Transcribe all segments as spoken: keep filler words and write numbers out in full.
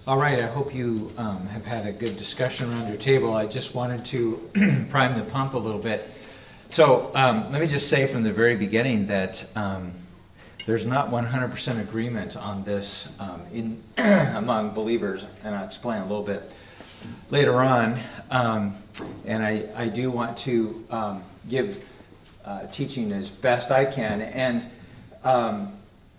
All right, I hope you um, have had a good discussion around your table. I just wanted to prime the pump a little bit. So um, let me just say from the very beginning that um, there's not one hundred percent agreement on this um, in among believers, and I'll explain a little bit later on. Um, and I, I do want to um, give uh, teaching as best I can. And um,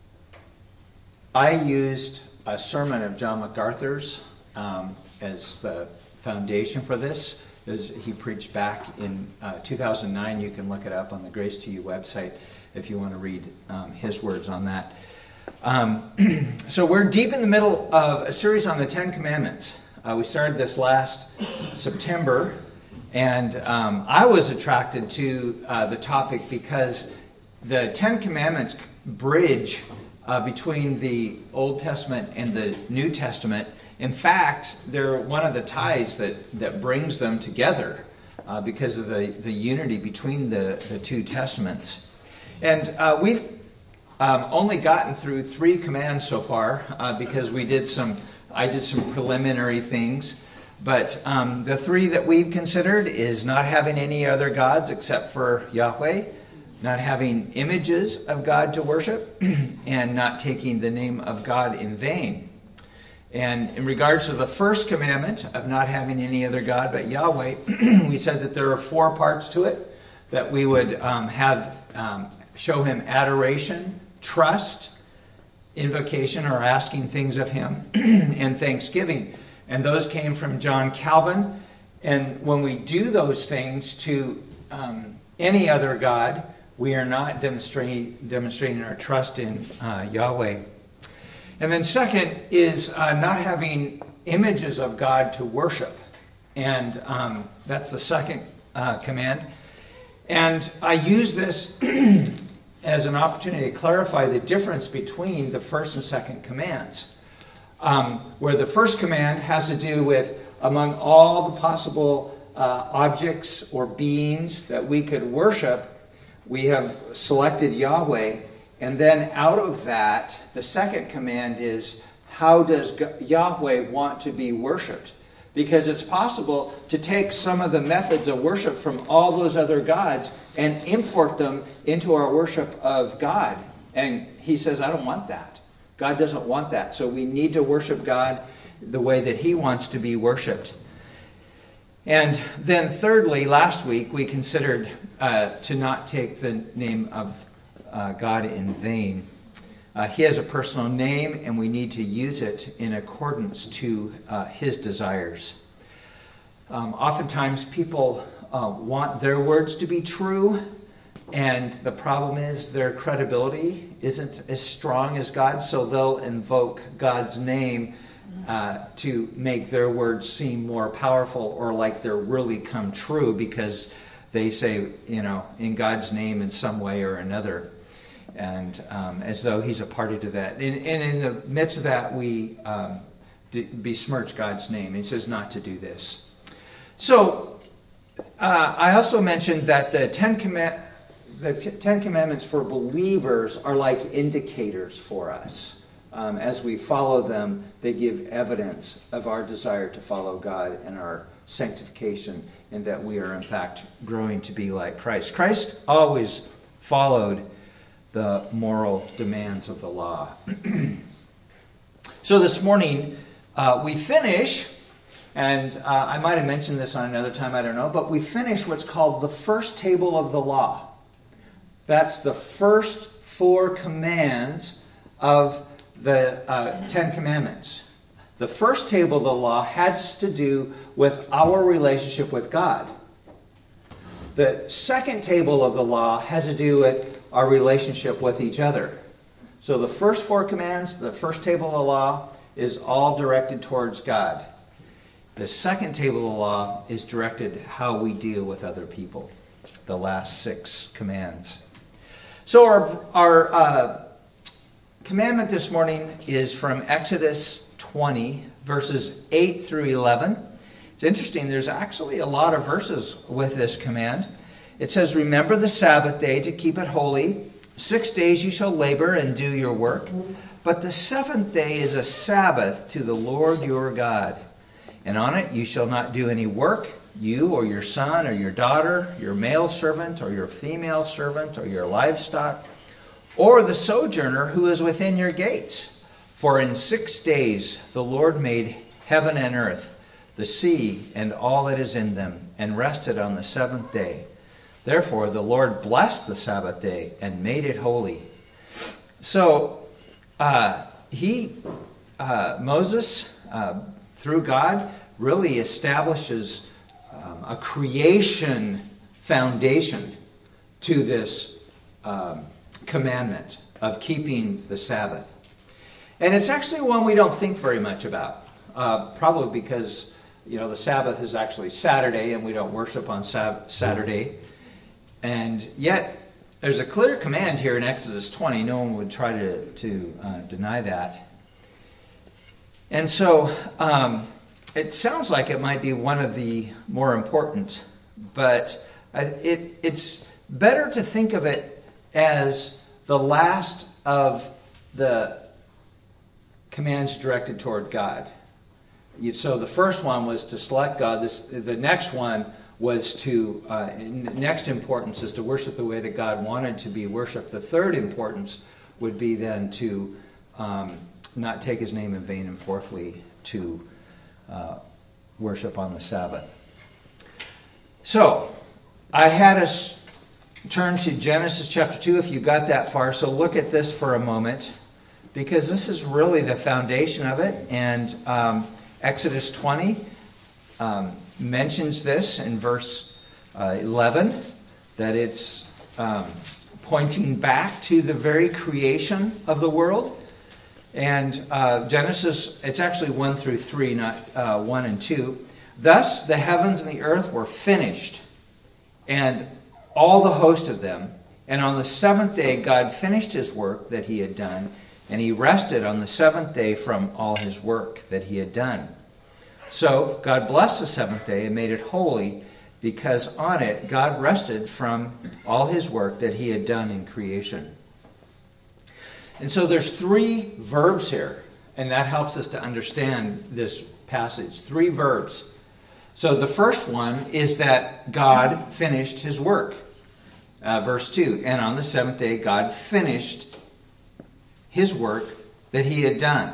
I used a sermon of John MacArthur's um, as the foundation for this. As he preached back in uh, two thousand nine. You can look it up on the Grace to You website if you want to read um, his words on that. Um, so we're deep in the middle of a series on the Ten Commandments. Uh, we started this last September, and um, I was attracted to uh, the topic because the Ten Commandments bridge Uh, between the Old Testament and the New Testament. In fact, they're one of the ties that, that brings them together uh, because of the, the unity between the, the two testaments. And uh, we've um, only gotten through three commands so far uh, because we did some, I did some preliminary things. But um, the three that we've considered is not having any other gods except for Yahweh, not having images of God to worship, and not taking the name of God in vain. And in regards to the first commandment of not having any other God but Yahweh, we said that there are four parts to it, that we would um, have um, show him adoration, trust, invocation or asking things of him, and thanksgiving. And those came from John Calvin. And when we do those things to um, any other God, we are not demonstrating, demonstrating our trust in uh, Yahweh. And then second is uh, not having images of God to worship. And um, that's the second uh, command. And I use this as an opportunity to clarify the difference between the first and second commands. Um, where the first command has to do with, among all the possible uh, objects or beings that we could worship, we have selected Yahweh, and then out of that, the second command is, how does Yahweh want to be worshipped? Because it's possible to take some of the methods of worship from all those other gods and import them into our worship of God. And he says, I don't want that. God doesn't want that. So we need to worship God the way that he wants to be worshipped. And then thirdly, last week, we considered uh, to not take the name of uh, God in vain. Uh, he has a personal name, and we need to use it in accordance to uh, his desires. Um, oftentimes, people uh, want their words to be true, and the problem is their credibility isn't as strong as God's, so they'll invoke God's name Uh, to make their words seem more powerful or like they're really come true because they say, you know, in God's name in some way or another, and um, as though he's a party to that. And, and in the midst of that, we um, d- besmirch God's name. He says not to do this. So uh, I also mentioned that the Ten Command- the Ten Commandments for believers are like indicators for us. Um, as we follow them, they give evidence of our desire to follow God and our sanctification, and that we are in fact growing to be like Christ. Christ always followed the moral demands of the law. So this morning uh, we finish, and uh, I might have mentioned this on another time, I don't know, but we finish what's called the first table of the law. That's the first four commands of the uh, Ten Commandments. The first table of the law has to do with our relationship with God. The second table of the law has to do with our relationship with each other. So the first four commands, the first table of the law, is all directed towards God. The second table of the law is directed how we deal with other people. The last six commands. So our our uh, commandment this morning is from Exodus twenty, verses eight through eleven. It's interesting, there's actually a lot of verses with this command. It says, remember the Sabbath day to keep it holy. Six days you shall labor and do your work. But the seventh day is a Sabbath to the Lord your God. And on it you shall not do any work, you or your son or your daughter, your male servant or your female servant or your livestock, or the sojourner who is within your gates. For in six days the Lord made heaven and earth, the sea and all that is in them, and rested on the seventh day. Therefore the Lord blessed the Sabbath day and made it holy. So uh, he, uh, Moses, uh, through God, really establishes um, a creation foundation to this um, commandment of keeping the Sabbath. And it's actually one we don't think very much about, uh, probably because, you know, the Sabbath is actually Saturday and we don't worship on Sab- Saturday. And yet, there's a clear command here in Exodus twenty. No one would try to, to uh, deny that. And so, um, it sounds like it might be one of the more important, but it, it's better to think of it as the last of the commands directed toward God. So the first one was to select God. This, the next one was to, uh, next importance is to worship the way that God wanted to be worshipped. The third importance would be then to um, not take his name in vain, and fourthly, to uh, worship on the Sabbath. So, I had us turn to Genesis chapter two if you got that far. So look at this for a moment, because this is really the foundation of it. And um, Exodus twenty um, mentions this in verse uh, eleven, that it's um, pointing back to the very creation of the world. And uh, Genesis, it's actually one through three, not uh, one and two. Thus the heavens and the earth were finished, and all the host of them. And on the seventh day God finished his work that he had done, and he rested on the seventh day from all his work that he had done. So God blessed the seventh day and made it holy, because on it God rested from all his work that he had done in creation. And so there's three verbs here, and that helps us to understand this passage. Three verbs. So the first one is that God finished his work. Uh, verse two, and on the seventh day God finished his work that he had done.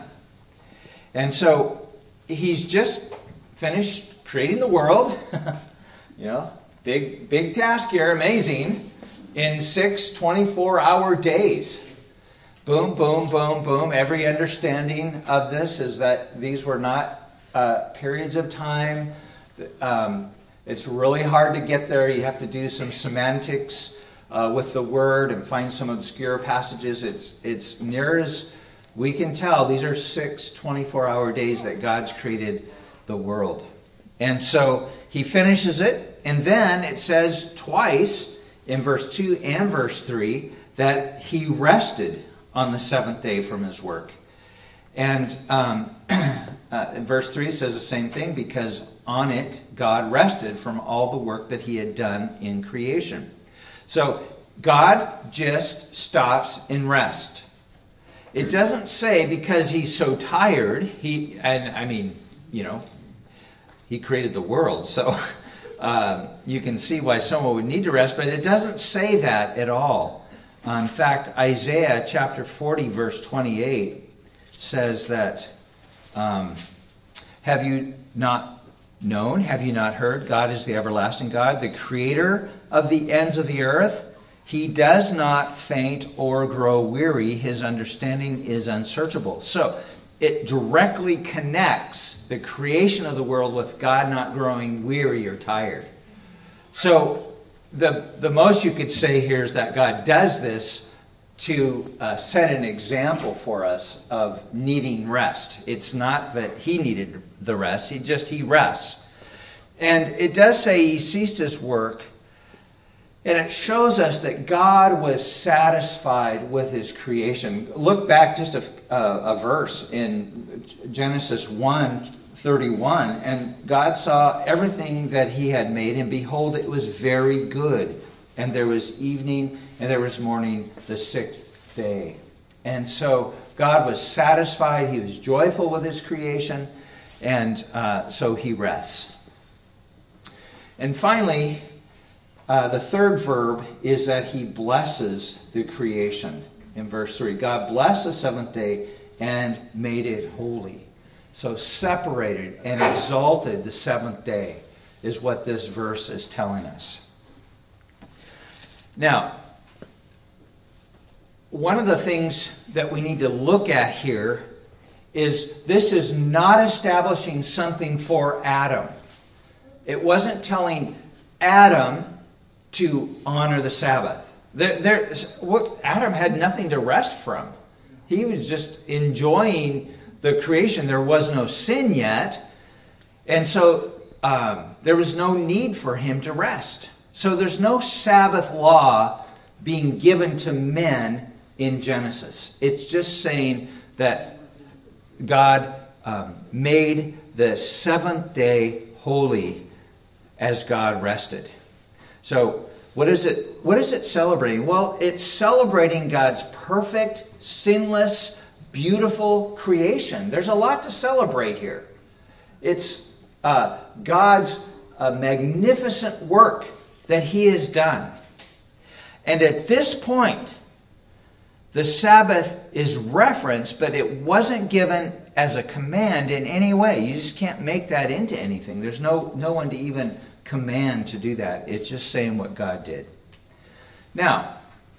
And so he's just finished creating the world. You know, big, big task here, amazing, in six twenty-four hour days. Boom, boom, boom, boom. Every understanding of this is that these were not uh, periods of time. Um, it's really hard to get there. You have to do some semantics uh, with the word and find some obscure passages. It's it's near as we can tell, these are six twenty-four hour days that God's created the world. And so he finishes it, and then it says twice in verse two and verse three that he rested on the seventh day from his work. And um, uh, verse three says the same thing, because on it God rested from all the work that he had done in creation. So God just stops in rest. It doesn't say because he's so tired, he, and I mean, you know, he created the world, so um, you can see why someone would need to rest, but it doesn't say that at all. In fact, Isaiah chapter forty, verse twenty-eight says that, um, have you not known, have you not heard? God is the everlasting God, the creator of the ends of the earth. He does not faint or grow weary. His understanding is unsearchable. So it directly connects the creation of the world with God not growing weary or tired. So The, the most you could say here is that God does this to uh, set an example for us of needing rest. It's not that he needed the rest, he just, he rests. And it does say he ceased his work, and it shows us that God was satisfied with his creation. Look back just a, a, a verse in Genesis one thirty-one, and God saw everything that he had made, and behold, it was very good. And there was evening, and there was morning, the sixth day. And so God was satisfied. He was joyful with his creation. And uh, so he rests. And finally, uh, the third verb is that he blesses the creation. In verse three, God blessed the seventh day and made it holy. So separated and exalted the seventh day is what this verse is telling us. Now, one of the things that we need to look at here is this is not establishing something for Adam. It wasn't telling Adam to honor the Sabbath. There, there, what, Adam had nothing to rest from. He was just enjoying the creation. There was no sin yet. And so um, there was no need for him to rest. So there's no Sabbath law being given to men in Genesis. It's just saying that God um, made the seventh day holy as God rested. So what is it? What is it celebrating? Well, it's celebrating God's perfect, sinless, beautiful creation. There's a lot to celebrate here. It's uh, God's uh, magnificent work that he has done. And at this point, the Sabbath is referenced, but it wasn't given as a command in any way. You just can't make that into anything. There's no, no one to even command to do that. It's just saying what God did. Now,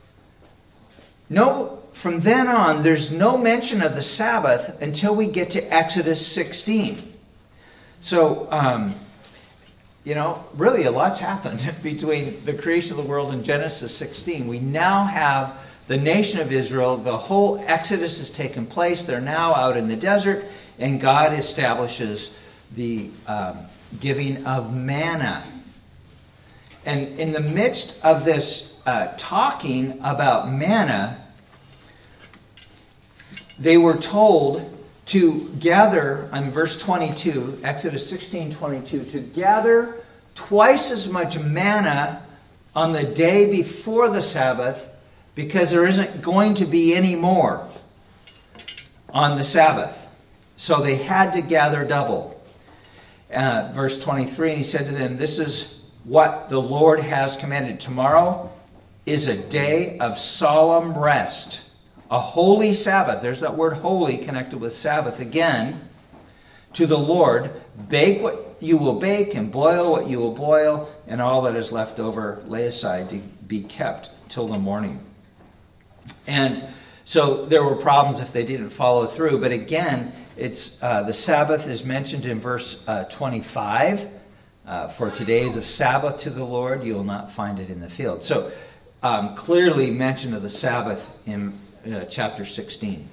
no, from then on, there's no mention of the Sabbath until we get to Exodus sixteen. So, um, you know, really a lot's happened between the creation of the world and Genesis sixteen. We now have the nation of Israel. The whole Exodus has taken place. They're now out in the desert, and God establishes the um, giving of manna. And in the midst of this uh, talking about manna, they were told to gather, on verse twenty-two, Exodus sixteen twenty-two, to gather twice as much manna on the day before the Sabbath, because there isn't going to be any more on the Sabbath. So they had to gather double. Uh, verse twenty-three, and he said to them, "This is what the Lord has commanded. Tomorrow is a day of solemn rest, a holy Sabbath." There's that word holy connected with Sabbath again. "To the Lord, bake what you will bake and boil what you will boil, and all that is left over lay aside to be kept till the morning." And so there were problems if they didn't follow through. But again, it's uh, the Sabbath is mentioned in verse uh, twenty-five. Uh, For today is a Sabbath to the Lord. You will not find it in the field. So um, clearly mention of the Sabbath in uh, chapter sixteen.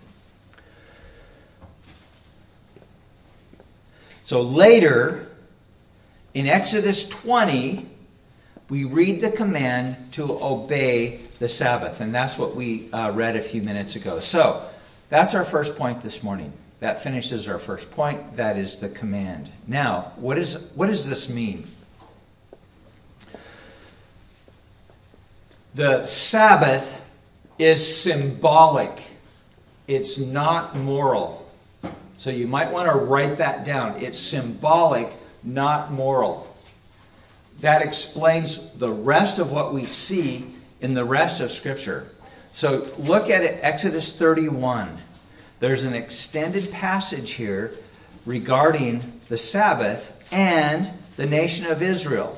So later, in Exodus twenty, we read the command to obey the Sabbath. And that's what we uh, read a few minutes ago. So that's our first point this morning. That finishes our first point. That is the command. Now, what is what does this mean? The Sabbath is symbolic. It's not moral. So you might want to write that down. It's symbolic, not moral. That explains the rest of what we see in the rest of Scripture. So look at it, Exodus thirty-one. There's an extended passage here regarding the Sabbath and the nation of Israel.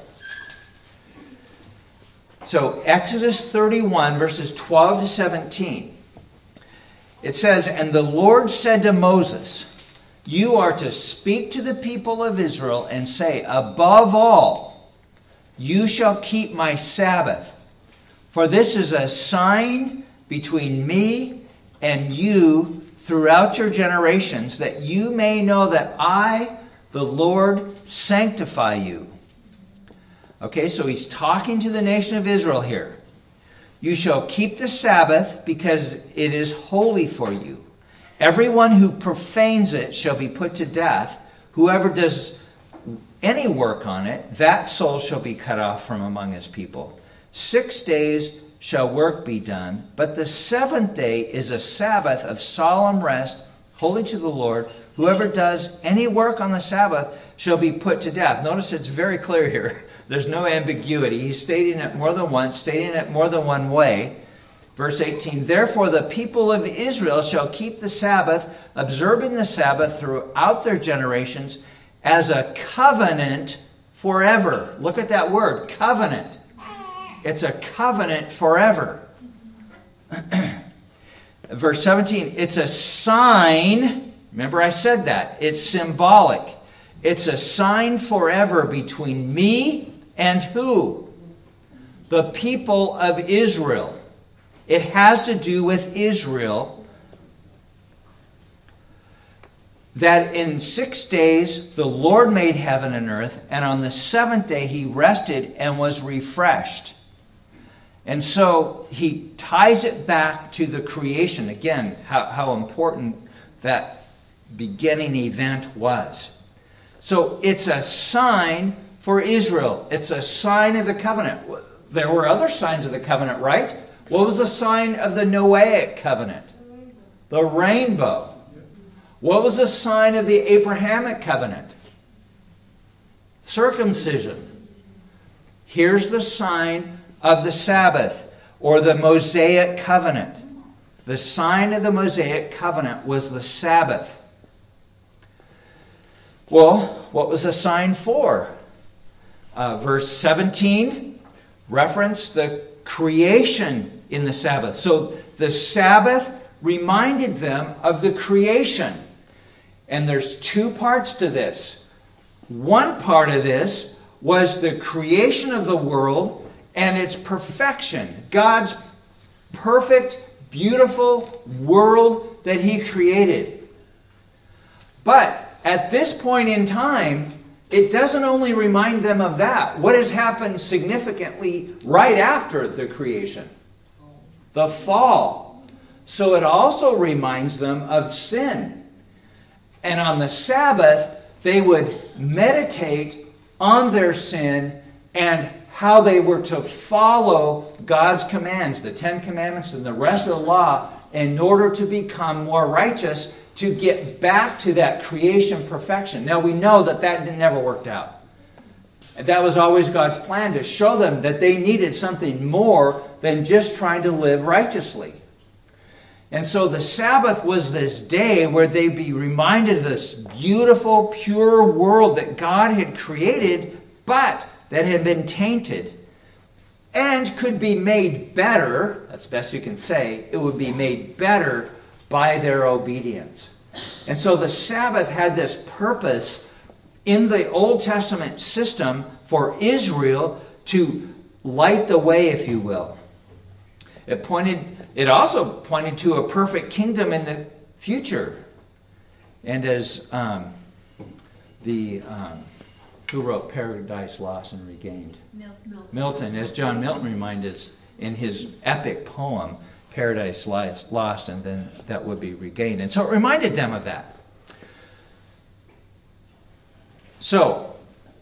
So Exodus thirty-one, verses twelve to seventeen. It says, "And the Lord said to Moses, you are to speak to the people of Israel and say, above all, you shall keep my Sabbath. For this is a sign between me and you throughout your generations, that you may know that I, the Lord, sanctify you." Okay, so he's talking to the nation of Israel here. "You shall keep the Sabbath because it is holy for you. Everyone who profanes it shall be put to death. Whoever does any work on it, that soul shall be cut off from among his people. Six days shall work be done, but the seventh day is a Sabbath of solemn rest, holy to the Lord. Whoever does any work on the Sabbath shall be put to death. Notice it's very clear here. There's no ambiguity. He's stating it more than once, stating it more than one way. Verse eighteen, therefore the people of Israel shall keep the Sabbath, observing the Sabbath throughout their generations as a covenant forever. Look at that word, covenant. It's a covenant forever. Verse seventeen, it's a sign. Remember I said that. It's symbolic. It's a sign forever between me and who? The people of Israel. It has to do with Israel. That in six days the Lord made heaven and earth, and on the seventh day he rested and was refreshed. And so he ties it back to the creation. Again, how, how important that beginning event was. So it's a sign for Israel. It's a sign of the covenant. There were other signs of the covenant, right? What was the sign of the Noahic covenant? The rainbow. What was the sign of the Abrahamic covenant? Circumcision. Here's the sign of the Sabbath, or the Mosaic covenant. The sign of the Mosaic covenant was the Sabbath. Well, what was the sign for? Uh, verse seventeen referenced the creation in the Sabbath. So the Sabbath reminded them of the creation. And there's two parts to this. One part of this was the creation of the world and its perfection. God's perfect, beautiful world that he created. But at this point in time, it doesn't only remind them of that. What has happened significantly right after the creation? The fall. So it also reminds them of sin. And on the Sabbath, they would meditate on their sin and how they were to follow God's commands, the Ten Commandments and the rest of the law, in order to become more righteous, to get back to that creation perfection. Now we know that that never worked out. That was always God's plan, to show them that they needed something more than just trying to live righteously. And so the Sabbath was this day where they'd be reminded of this beautiful, pure world that God had created, but that had been tainted and could be made better. That's best you can say. It would be made better by their obedience. And so the Sabbath had this purpose in the Old Testament system for Israel to light the way, if you will. It pointed, it also pointed to a perfect kingdom in the future. And as um, the, um, who wrote Paradise Lost and Regained? Milton. Milton, as John Milton reminded us in his epic poem, Paradise Lost, and then that would be regained. And so it reminded them of that. So,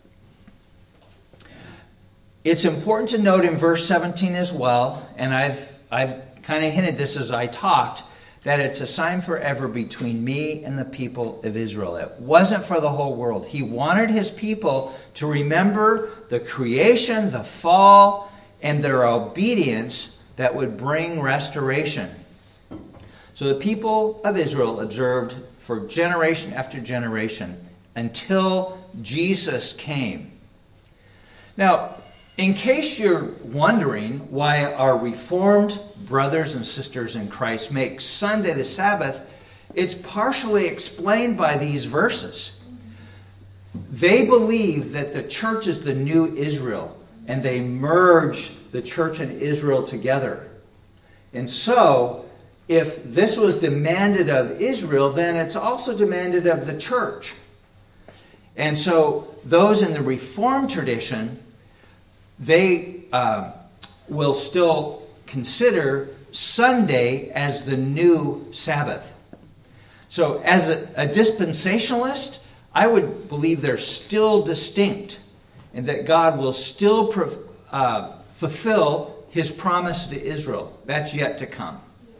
it's important to note in verse seventeen as well, and I've I've kind of hinted this as I talked, that it's a sign forever between me and the people of Israel. It wasn't for the whole world. He wanted his people to remember the creation, the fall, and their obedience that would bring restoration. So the people of Israel observed for generation after generation until Jesus came. Now, in case you're wondering why our Reformed brothers and sisters in Christ make Sunday the Sabbath, it's partially explained by these verses. They believe that the church is the new Israel, and they merge the church and Israel together. And so, if this was demanded of Israel, then it's also demanded of the church. And so, those in the Reformed tradition, they uh, will still consider Sunday as the new Sabbath. So, as a, a dispensationalist, I would believe they're still distinct, and that God will still pro- uh, fulfill his promise to Israel. That's yet to come.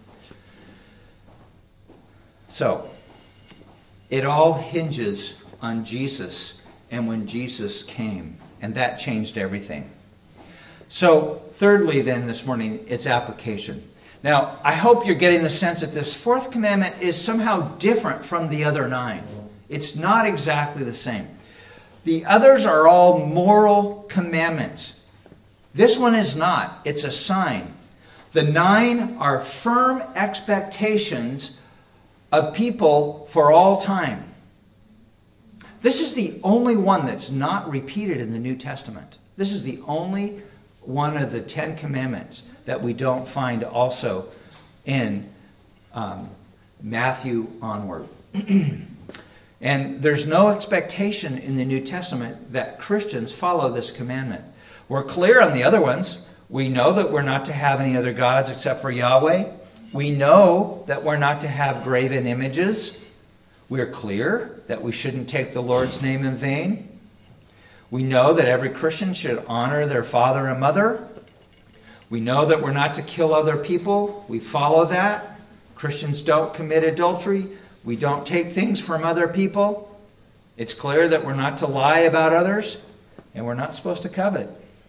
So, it all hinges on Jesus and when Jesus came. And that changed everything. So, thirdly then this morning, its application. Now, I hope you're getting the sense that this fourth commandment is somehow different from the other nine. It's not exactly the same. The others are all moral commandments. This one is not. It's a sign. The nine are firm expectations of people for all time. This is the only one that's not repeated in the New Testament. This is the only one of the Ten Commandments that we don't find also in um, Matthew onward. And there's no expectation in the New Testament that Christians follow this commandment. We're clear on the other ones. We know that we're not to have any other gods except for Yahweh. We know that we're not to have graven images. We're clear that we shouldn't take the Lord's name in vain. We know that every Christian should honor their father and mother. We know that we're not to kill other people. We follow that. Christians don't commit adultery. We don't take things from other people. It's clear that we're not to lie about others, and we're not supposed to covet.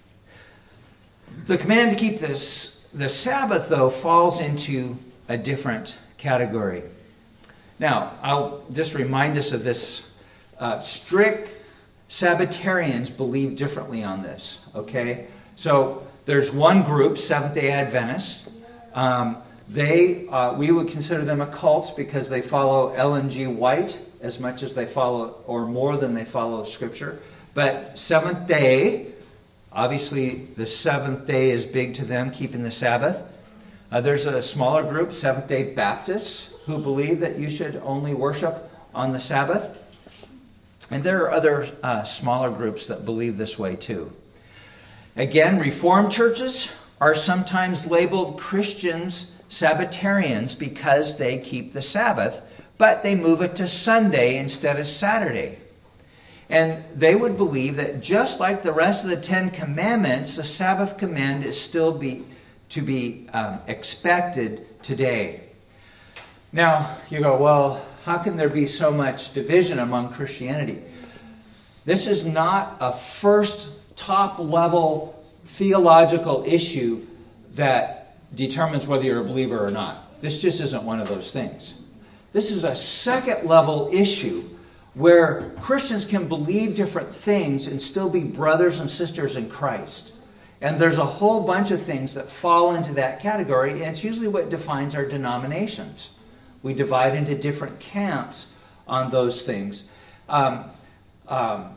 The command to keep this, the Sabbath, though, falls into a different category. Now, I'll just remind us of this. Uh, strict Sabbatarians believe differently on this, okay? So there's one group, Seventh-day Adventists. Um, they, uh, we would consider them a cult because they follow Ellen G. White as much as they follow, or more than they follow Scripture. But Seventh Day, obviously the seventh day is big to them, keeping the Sabbath. Uh, there's a smaller group, Seventh-day Baptists, who believe that you should only worship on the Sabbath. And there are other uh, smaller groups that believe this way too. Again, Reformed churches are sometimes labeled Christians Sabbatarians because they keep the Sabbath, but they move it to Sunday instead of Saturday. And they would believe that just like the rest of the Ten Commandments, the Sabbath command is still be, to be um, expected today. Now, you go, well, how can there be so much division among Christianity? This is not a first top-level theological issue that determines whether you're a believer or not. This just isn't one of those things. This is a second-level issue where Christians can believe different things and still be brothers and sisters in Christ. And there's a whole bunch of things that fall into that category, and it's usually what defines our denominations. We divide into different camps on those things. Um, um,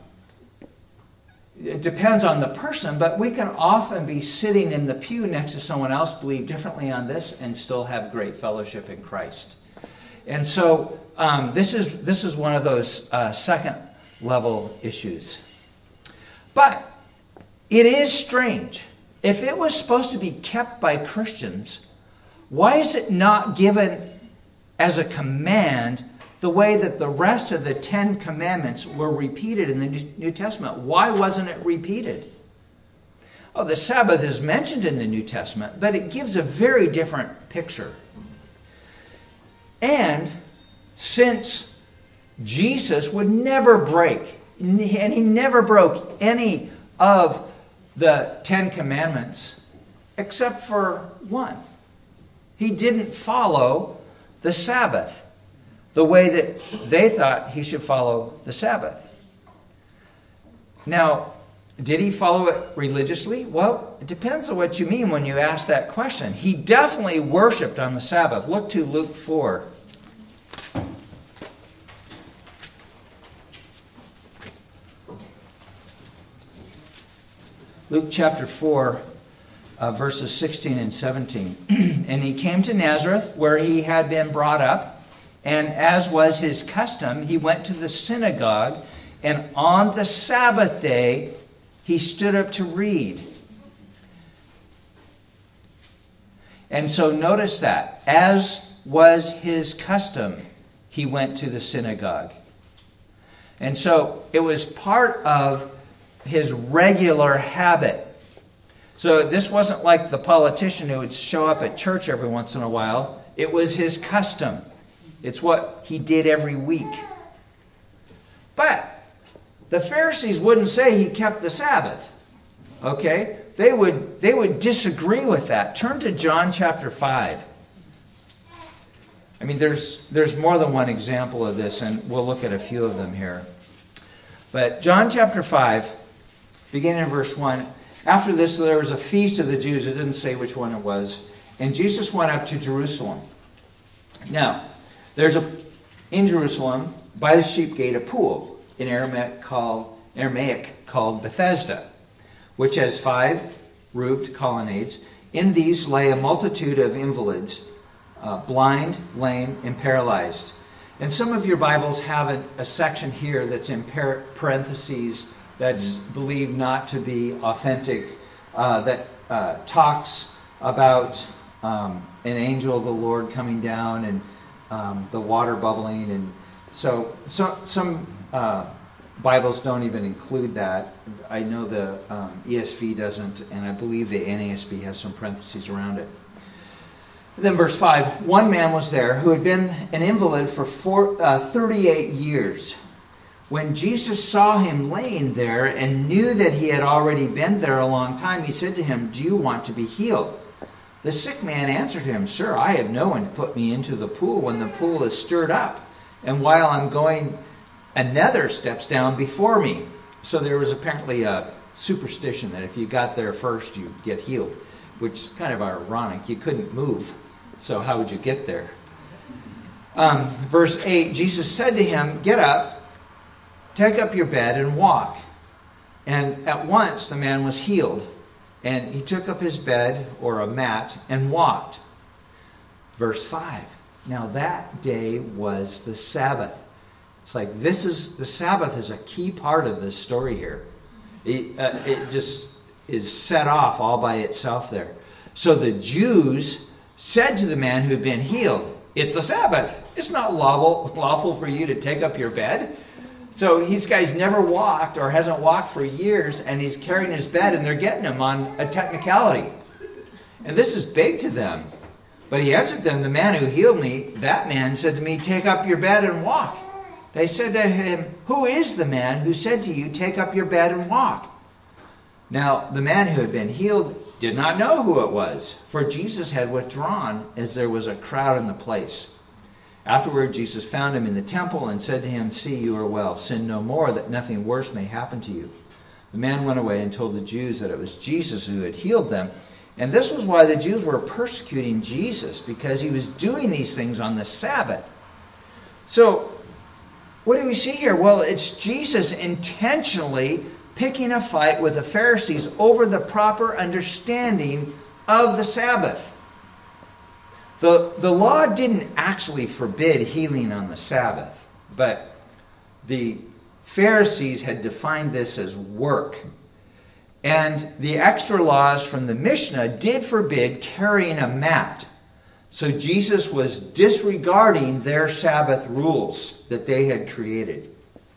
it depends on the person, but we can often be sitting in the pew next to someone else, believe differently on this, and still have great fellowship in Christ. And so um, this is this is one of those uh, second level issues. But it is strange. If it was supposed to be kept by Christians, why is it not given as a command the way that the rest of the Ten Commandments were repeated in the New Testament? Why wasn't it repeated? Oh, the Sabbath is mentioned in the New Testament, but it gives a very different picture. And since Jesus would never break, and he never broke any of the Ten Commandments except for one. He didn't follow the Sabbath the way that they thought he should follow the Sabbath. Now, did he follow it religiously? Well, it depends on what you mean when you ask that question. He definitely worshiped on the Sabbath. Look to Luke four. Luke chapter four, uh, verses sixteen and seventeen. And he came to Nazareth, where he had been brought up, and as was his custom, he went to the synagogue, and on the Sabbath day, he stood up to read. And so notice that, as was his custom, he went to the synagogue. And so it was part of his regular habit So this wasn't like the politician who would show up at church every once in a while. It was his custom. It's what he did every week. But the Pharisees wouldn't say he kept the Sabbath. Okay? They would, they would disagree with that. Turn to John chapter five. I mean, there's, there's more than one example of this, and we'll look at a few of them here. But John chapter five, beginning in verse one, after this there was a feast of the Jews. It didn't say which one it was. And Jesus went up to Jerusalem. Now, there's a in Jerusalem, by the sheep gate, a pool, in Aramaic called, Aramaic called Bethesda, which has five roofed colonnades. In these lay a multitude of invalids, uh, blind, lame, and paralyzed. And some of your Bibles have a, a section here that's in par- parentheses that's believed not to be authentic, uh, that uh, talks about um, an angel of the Lord coming down and um, the water bubbling. And so, so some uh, Bibles don't even include that. I know the um, E S V doesn't, and I believe the N A S B has some parentheses around it. And then verse five, one man was there who had been an invalid for four, uh, thirty-eight years. When Jesus saw him laying there and knew that he had already been there a long time, he said to him, "Do you want to be healed?" The sick man answered him, "Sir, I have no one to put me into the pool when the pool is stirred up. And while I'm going, another steps down before me." So there was apparently a superstition that if you got there first, you'd get healed, which is kind of ironic. You couldn't move, so how would you get there? Um, verse eight, Jesus said to him, "Get up, take up your bed and walk." And at once the man was healed. And he took up his bed, or a mat, and walked. Verse five. Now that day was the Sabbath. It's like this is, the Sabbath is a key part of this story here. It, uh, it just is set off all by itself there. So the Jews said to the man who had been healed, "It's the Sabbath. It's not lawful, lawful for you to take up your bed." So these guys never walked or hasn't walked for years, and he's carrying his bed, and they're getting him on a technicality. And this is big to them. But he answered them, "The man who healed me, that man said to me, 'Take up your bed and walk.' They said to him, 'Who is the man who said to you, take up your bed and walk?' Now the man who had been healed did not know who it was, for Jesus had withdrawn as there was a crowd in the place. Afterward, Jesus found him in the temple and said to him, 'See, you are well. Sin no more, that nothing worse may happen to you.' The man went away and told the Jews that it was Jesus who had healed them. And this was why the Jews were persecuting Jesus, because he was doing these things on the Sabbath. So, what do we see here? Well, it's Jesus intentionally picking a fight with the Pharisees over the proper understanding of the Sabbath. The, the law didn't actually forbid healing on the Sabbath, but the Pharisees had defined this as work. And the extra laws from the Mishnah did forbid carrying a mat. So Jesus was disregarding their Sabbath rules that they had created.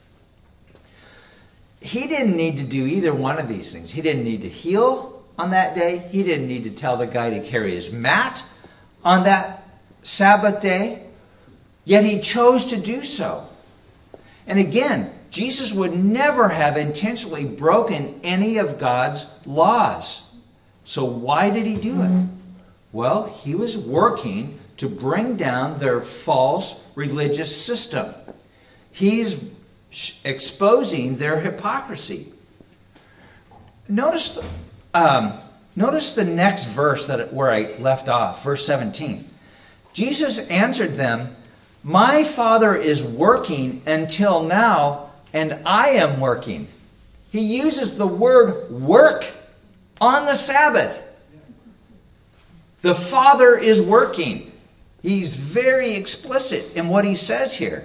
He didn't need to do either one of these things. He didn't need to heal on that day. He didn't need to tell the guy to carry his mat on that Sabbath day. Yet he chose to do so. And again, Jesus would never have intentionally broken any of God's laws. So why did he do it? Well, he was working to bring down their false religious system. He's exposing their hypocrisy. Notice the, um, notice the next verse that where I left off, verse seventeen. Jesus answered them, "My Father is working until now, and I am working." He uses the word work on the Sabbath. The Father is working. He's very explicit in what he says here.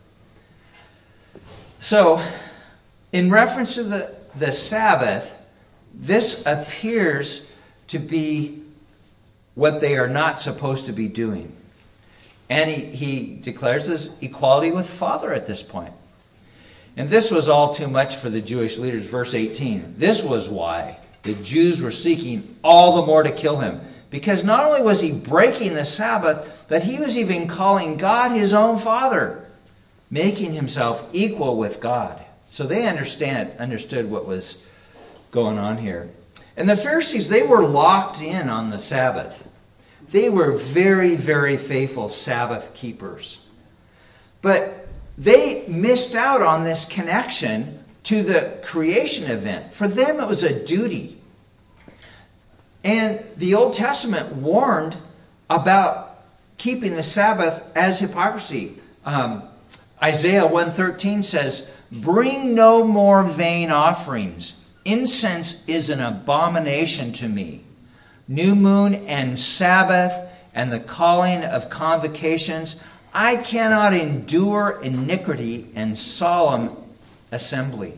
So, in reference to the, the Sabbath, this appears to be what they are not supposed to be doing. And he, he declares his equality with Father at this point. And this was all too much for the Jewish leaders. Verse eighteen. This was why the Jews were seeking all the more to kill him. Because not only was he breaking the Sabbath, but he was even calling God his own Father, making himself equal with God. So they understand, understood what was going on here. And the Pharisees, they were locked in on the Sabbath. They were very, very faithful Sabbath keepers. But they missed out on this connection to the creation event. For them, it was a duty. And the Old Testament warned about keeping the Sabbath as hypocrisy. Um, Isaiah one thirteen says, "Bring no more vain offerings. Incense is an abomination to me. New moon and Sabbath and the calling of convocations. I cannot endure iniquity and solemn assembly."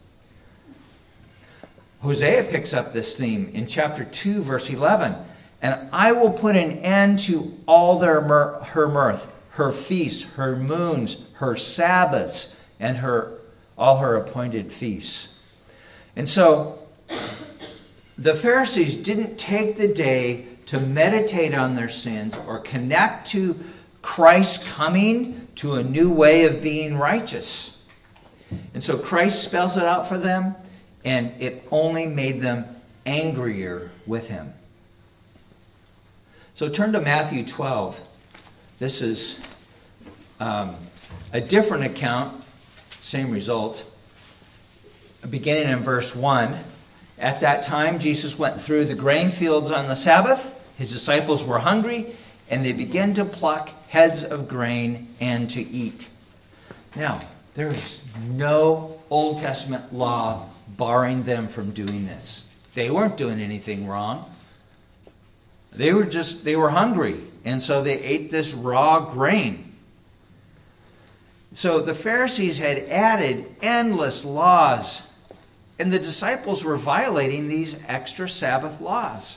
Hosea picks up this theme in chapter two, verse eleven. "And I will put an end to all their mir- her mirth, her feasts, her moons, her Sabbaths, and her all her appointed feasts." And so, the Pharisees didn't take the day to meditate on their sins or connect to Christ coming to a new way of being righteous. And so Christ spells it out for them, and it only made them angrier with him. So turn to Matthew twelve. This is um, a different account, same result. Beginning in verse one. "At that time, Jesus went through the grain fields on the Sabbath. His disciples were hungry, and they began to pluck heads of grain and to eat." Now, there is no Old Testament law barring them from doing this. They weren't doing anything wrong. They were just, they were hungry, and so they ate this raw grain. So the Pharisees had added endless laws, and the disciples were violating these extra Sabbath laws.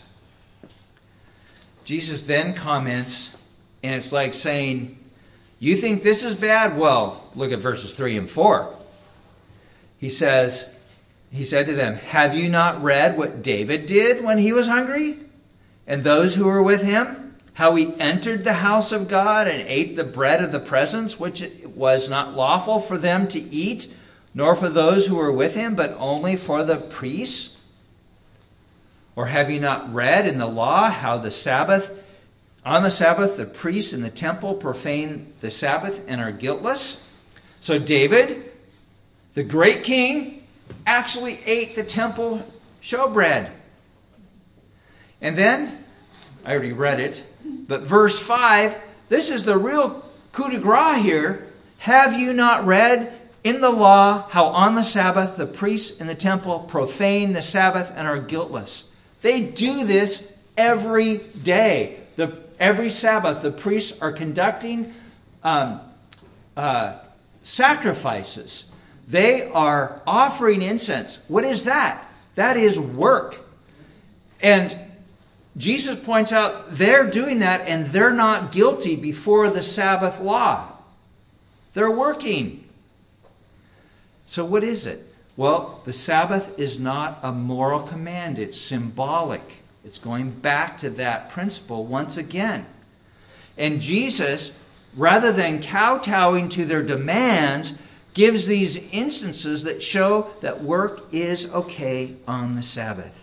Jesus then comments, and it's like saying, "You think this is bad? Well, look at verses three and four. He says, he said to them, "Have you not read what David did when he was hungry? And those who were with him? How he entered the house of God and ate the bread of the presence, which it was not lawful for them to eat, nor for those who were with him, but only for the priests? Or have you not read in the law how the Sabbath, on the Sabbath, the priests in the temple profane the Sabbath and are guiltless?" So David, the great king, actually ate the temple showbread. And then, I already read it, but verse five, this is the real coup de grace here. "Have you not read in the law how on the Sabbath the priests in the temple profane the Sabbath and are guiltless?" They do this every day. The, every Sabbath the priests are conducting um, uh, sacrifices. They are offering incense. What is that? That is work. And Jesus points out they're doing that and they're not guilty before the Sabbath law. They're working. So what is it? Well, the Sabbath is not a moral command. It's symbolic. It's going back to that principle once again. And Jesus, rather than kowtowing to their demands, gives these instances that show that work is okay on the Sabbath.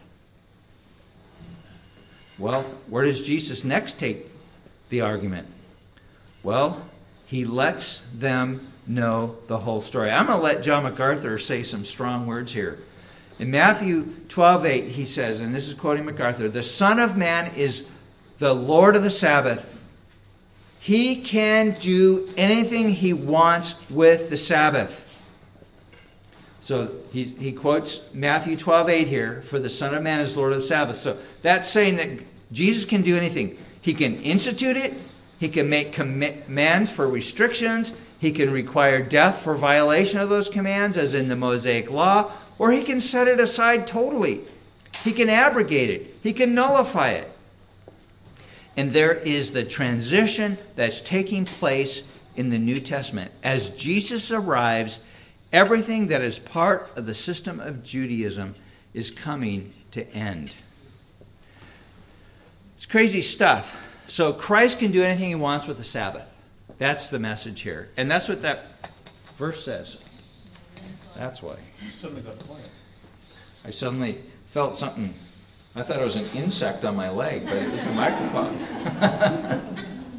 Well, where does Jesus next take the argument? Well, he lets them know the whole story. I'm going to let John MacArthur say some strong words here. In Matthew twelve eight, he says, and this is quoting MacArthur, "The Son of Man is the Lord of the Sabbath. He can do anything he wants with the Sabbath." So he, he quotes Matthew twelve eight here, "For the Son of Man is Lord of the Sabbath." So that's saying that Jesus can do anything. He can institute it. He can make commands for restrictions. He can require death for violation of those commands, as in the Mosaic Law. Or he can set it aside totally. He can abrogate it. He can nullify it. And there is the transition that's taking place in the New Testament. As Jesus arrives, everything that is part of the system of Judaism is coming to end. It's crazy stuff. So Christ can do anything he wants with the Sabbath. That's the message here. And that's what that verse says. That's why. You suddenly got quiet. I suddenly felt something. I thought it was an insect on my leg, but it was a microphone.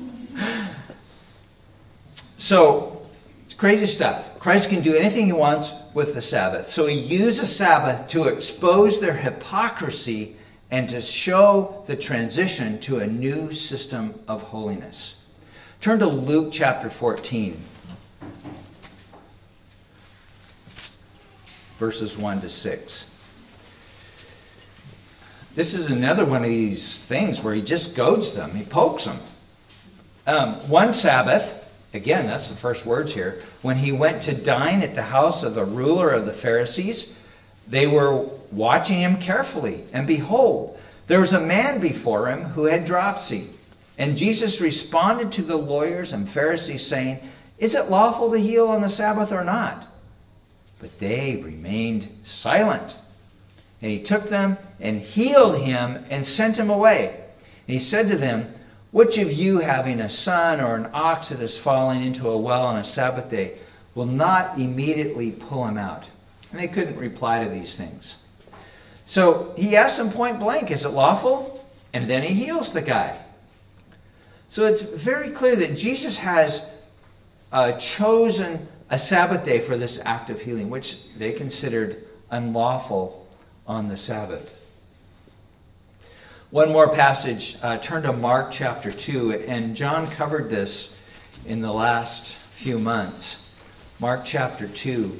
So, it's crazy stuff. Christ can do anything he wants with the Sabbath. So he used the Sabbath to expose their hypocrisy and to show the transition to a new system of holiness. Turn to Luke chapter fourteen. Verses one to six. This is another one of these things where he just goads them. He pokes them. Um, one Sabbath, again, that's the first words here, when he went to dine at the house of the ruler of the Pharisees, they were watching him carefully. And behold, there was a man before him who had dropsy. And Jesus responded to the lawyers and Pharisees, saying, "Is it lawful to heal on the Sabbath or not?" But they remained silent. And he took them and healed him and sent him away. And he said to them, "Which of you, having a son or an ox that is falling into a well on a Sabbath day, will not immediately pull him out?" And they couldn't reply to these things. So he asked them point blank, "Is it lawful?" And then he heals the guy. So it's very clear that Jesus has uh, chosen a Sabbath day for this act of healing, which they considered unlawful on the Sabbath. One more passage, uh, turn to Mark chapter two, and John covered this in the last few months. Mark chapter two,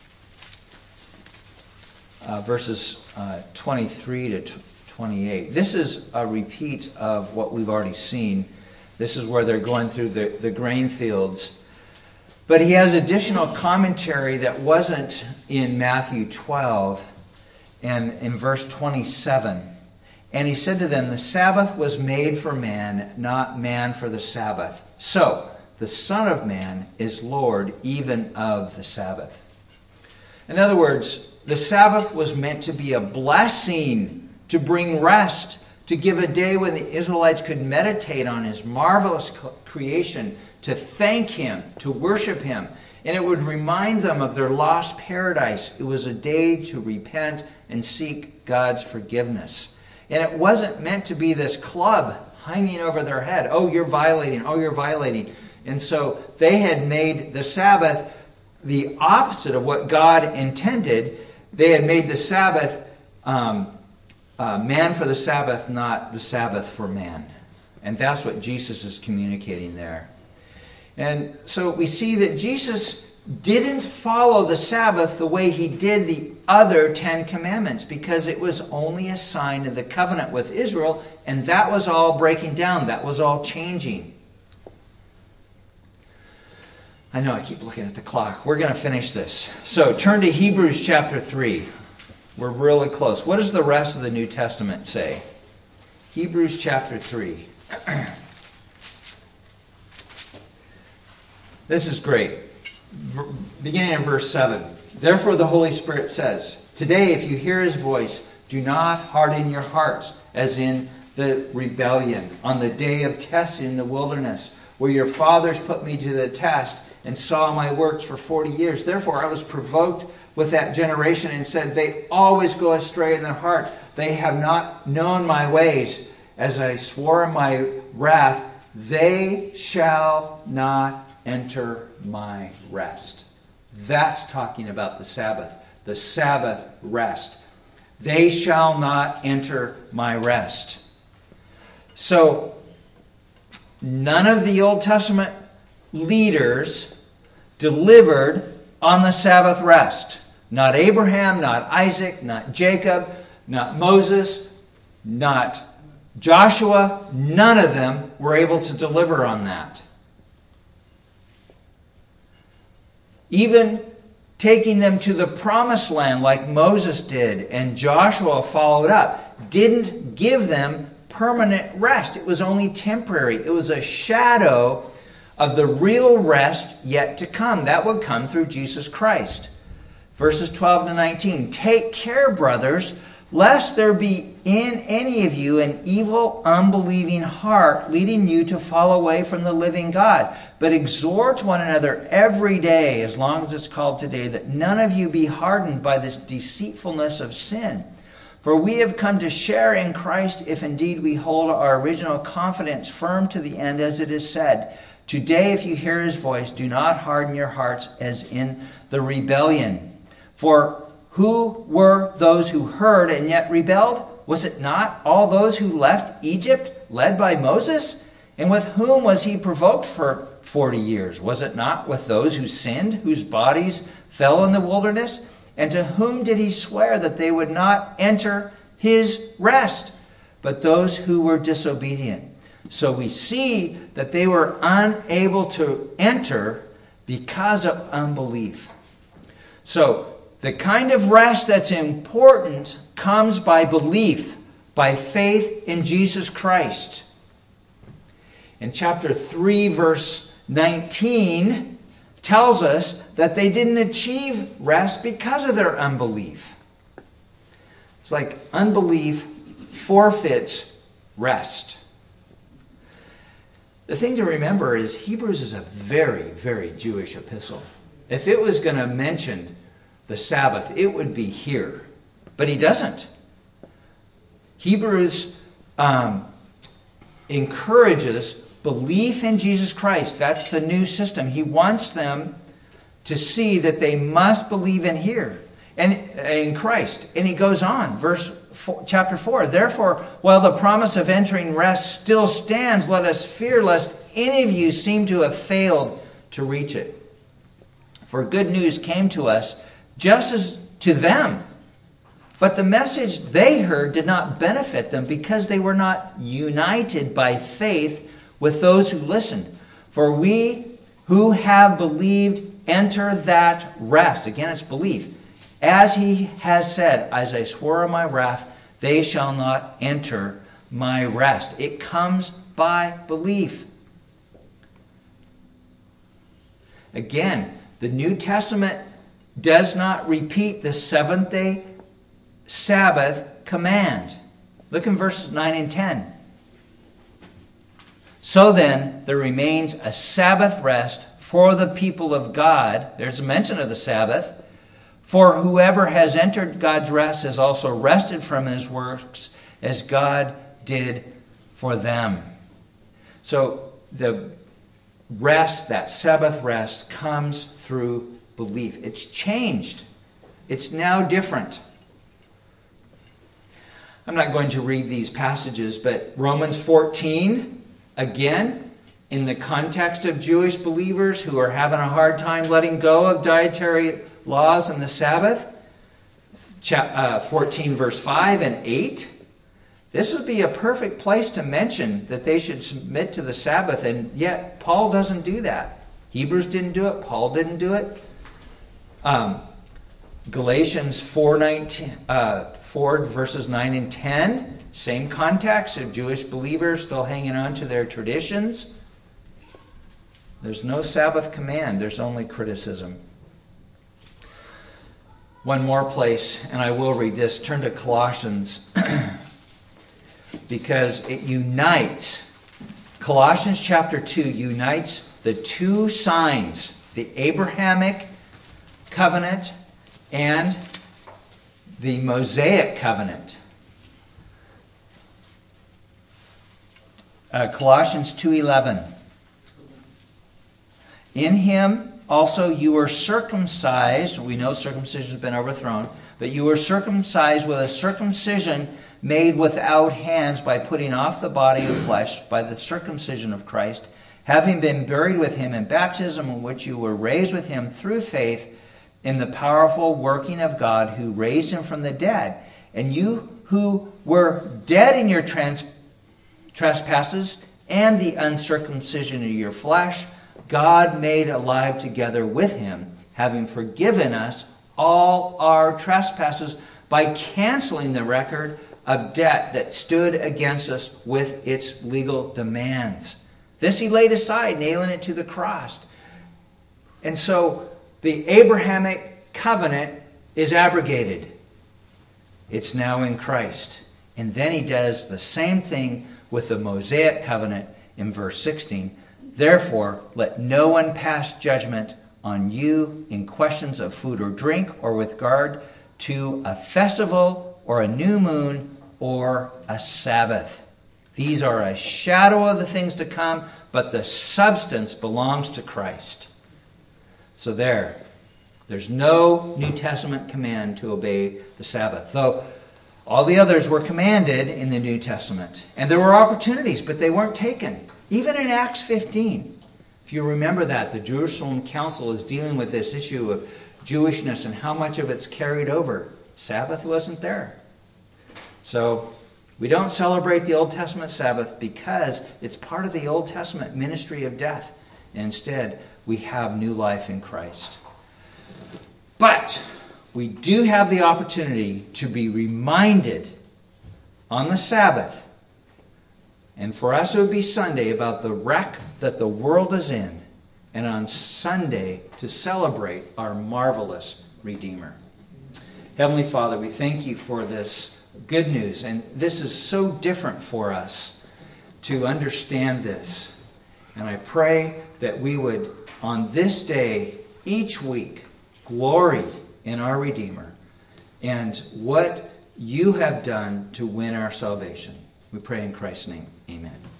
uh, verses uh, twenty-three to twenty-eight. This is a repeat of what we've already seen. This is where they're going through the, the grain fields. But he has additional commentary that wasn't in Matthew twelve. And in verse twenty-seven, and he said to them, "The Sabbath was made for man, not man for the Sabbath. So, the Son of Man is Lord even of the Sabbath." In other words, the Sabbath was meant to be a blessing, to bring rest, to give a day when the Israelites could meditate on his marvelous creation, to thank him, to worship him. And it would remind them of their lost paradise. It was a day to repent and seek God's forgiveness. And it wasn't meant to be this club hanging over their head. Oh, you're violating. Oh, you're violating. And so they had made the Sabbath the opposite of what God intended. They had made the Sabbath um, uh, man for the Sabbath, not the Sabbath for man. And that's what Jesus is communicating there. And so we see that Jesus didn't follow the Sabbath the way he did the other Ten Commandments, because it was only a sign of the covenant with Israel, and that was all breaking down. That was all changing. I know I keep looking at the clock. We're going to finish this. So turn to Hebrews chapter three. We're really close. What does the rest of the New Testament say? Hebrews chapter three. This is great. Beginning in verse seven. "Therefore the Holy Spirit says, today if you hear his voice, do not harden your hearts, as in the rebellion, on the day of testing in the wilderness, where your fathers put me to the test and saw my works for forty years. Therefore I was provoked with that generation and said, they always go astray in their heart. They have not known my ways. As I swore in my wrath, they shall not enter my rest." That's talking about the Sabbath. The Sabbath rest. They shall not enter my rest. So, none of the Old Testament leaders delivered on the Sabbath rest. Not Abraham, not Isaac, not Jacob, not Moses, not Joshua. None of them were able to deliver on that. Even taking them to the promised land like Moses did and Joshua followed up, didn't give them permanent rest. It was only temporary. It was a shadow of the real rest yet to come. That would come through Jesus Christ. Verses twelve to nineteen. "Take care, brothers, lest there be in any of you an evil, unbelieving heart, leading you to fall away from the living God. But exhort one another every day, as long as it's called today, that none of you be hardened by this deceitfulness of sin. For we have come to share in Christ if indeed we hold our original confidence firm to the end, as it is said, today if you hear his voice, do not harden your hearts as in the rebellion. For who were those who heard and yet rebelled? Was it not all those who left Egypt, led by Moses? And with whom was he provoked for forty years? Was it not with those who sinned, whose bodies fell in the wilderness? And to whom did he swear that they would not enter his rest, but those who were disobedient? So we see that they were unable to enter because of unbelief. So the kind of rest that's important comes by belief, by faith in Jesus Christ. In chapter three, verse nineteen, tells us that they didn't achieve rest because of their unbelief. It's like unbelief forfeits rest. The thing to remember is Hebrews is a very, very Jewish epistle. If it was going to mention the Sabbath, it would be here. But he doesn't. Hebrews um, encourages belief in Jesus Christ. That's the new system. He wants them to see that they must believe in here and in Christ. And he goes on, verse four, chapter four. Therefore, while the promise of entering rest still stands, let us fear lest any of you seem to have failed to reach it. For good news came to us just as to them. But the message they heard did not benefit them because they were not united by faith with those who listened. For we who have believed enter that rest. Again, it's belief. As he has said, as I swore in my wrath, they shall not enter my rest. It comes by belief. Again, the New Testament does not repeat the seventh day Sabbath command. Look in verses nine and ten. So then, there remains a Sabbath rest for the people of God. There's a mention of the Sabbath. For whoever has entered God's rest has also rested from his works as God did for them. So the rest, that Sabbath rest, comes through belief. It's changed. It's now different. I'm not going to read these passages, but Romans fourteen, again, in the context of Jewish believers who are having a hard time letting go of dietary laws and the Sabbath, fourteen verse five and eight, this would be a perfect place to mention that they should submit to the Sabbath, and yet Paul doesn't do that. Hebrews didn't do it. Paul didn't do it. Um, Galatians four, nineteen, uh, four verses nine and ten, same context of Jewish believers still hanging on to their traditions. There's no Sabbath command. There's only criticism. One more place, and I will read this. Turn to Colossians because it unites. Colossians chapter two unites the two signs, the Abrahamic covenant and the Mosaic covenant. Uh, Colossians two eleven. In him also you were circumcised. We know circumcision has been overthrown. But you were circumcised with a circumcision made without hands by putting off the body of flesh by the circumcision of Christ, having been buried with him in baptism, in which you were raised with him through faith in the powerful working of God who raised him from the dead. And you who were dead in your trans- trespasses and the uncircumcision of your flesh, God made alive together with him, having forgiven us all our trespasses by canceling the record of debt that stood against us with its legal demands. This he laid aside, nailing it to the cross. And so the Abrahamic covenant is abrogated. It's now in Christ. And then he does the same thing with the Mosaic covenant in verse sixteen. Therefore, let no one pass judgment on you in questions of food or drink, or with regard to a festival or a new moon or a Sabbath. These are a shadow of the things to come, but the substance belongs to Christ. So there, there's no New Testament command to obey the Sabbath, though all the others were commanded in the New Testament. And there were opportunities, but they weren't taken. Even in Acts fifteen, if you remember that, the Jerusalem Council is dealing with this issue of Jewishness and how much of it's carried over. Sabbath wasn't there. So we don't celebrate the Old Testament Sabbath because it's part of the Old Testament ministry of death. Instead, we have new life in Christ. But we do have the opportunity to be reminded on the Sabbath, and for us it would be Sunday, about the wreck that the world is in, and on Sunday to celebrate our marvelous Redeemer. Heavenly Father, we thank you for this good news, and this is so different for us to understand this. And I pray that we would, on this day, each week, glory in our Redeemer and what you have done to win our salvation. We pray in Christ's name. Amen.